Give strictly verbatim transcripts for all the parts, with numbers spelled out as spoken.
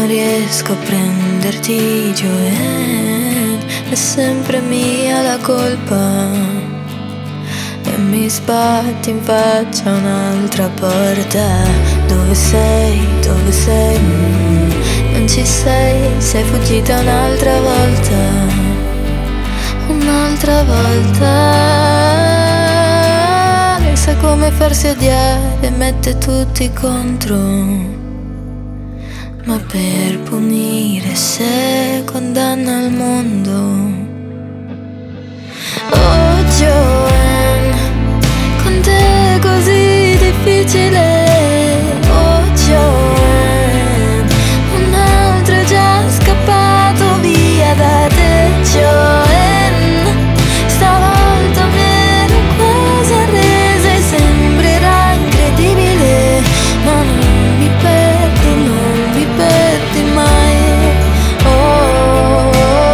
non riesco a prenderti giù e è sempre mia la colpa. E mi sbatti in faccia un'altra porta. Dove sei? Dove sei? Mm, non ci sei, sei fuggita un'altra volta. Un'altra volta. E sa come farsi odiare, mette tutti contro. Ma per punire se condanna il mondo. Oh Joanne, con te è così difficile. Oh Joanne, un altro è già scappato via da te. Joanne, stavolta mi ero quasi arresa e sembrerà incredibile, ma non mi perdi, non mi perdi mai. Oh,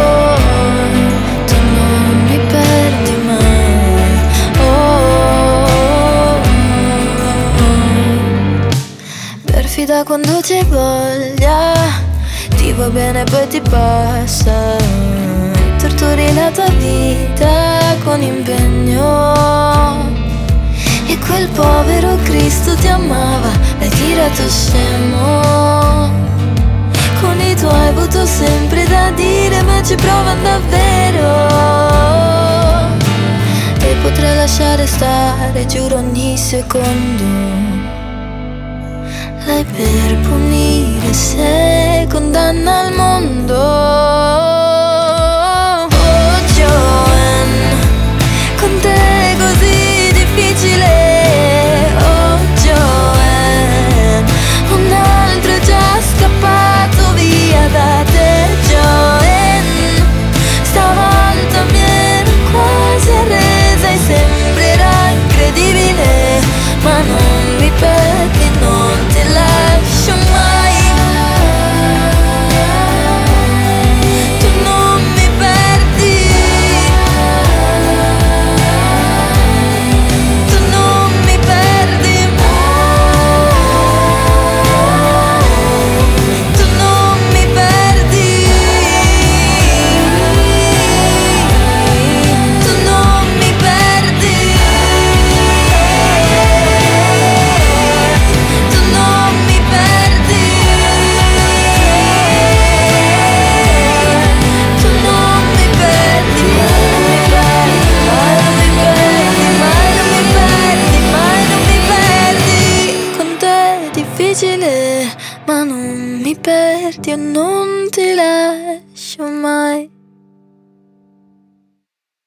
tu non mi perdi mai. Oh, perfida quando c'hai voglia, ti va bene poi ti passa. Torturi la tua vita con impegno. E quel povero Cristo ti amava, l'hai tirato scemo. Con i tuoi hai avuto sempre da dire, ma ci provano davvero. E potrei lasciare stare, giuro, ogni secondo. Lei per punire se condanna il mondo. Oh Joanne, con te è così difficile. Oh Joanne, un altro è già scappato via da te. Joanne, stavolta mi ero quasi arresa e sembrerà incredibile, ma non mi perdi, non ti lascio mai. Tu non mi perdi, tu non mi perdi mai. Tu non mi perdi, tu non mi perdi, tu non mi perdi, tu non mi perdi mai, non mi perdi mai, non mi perdi mai, non mi perdi. Con te è difficile, ma non mi perdi e non ti lascio mai.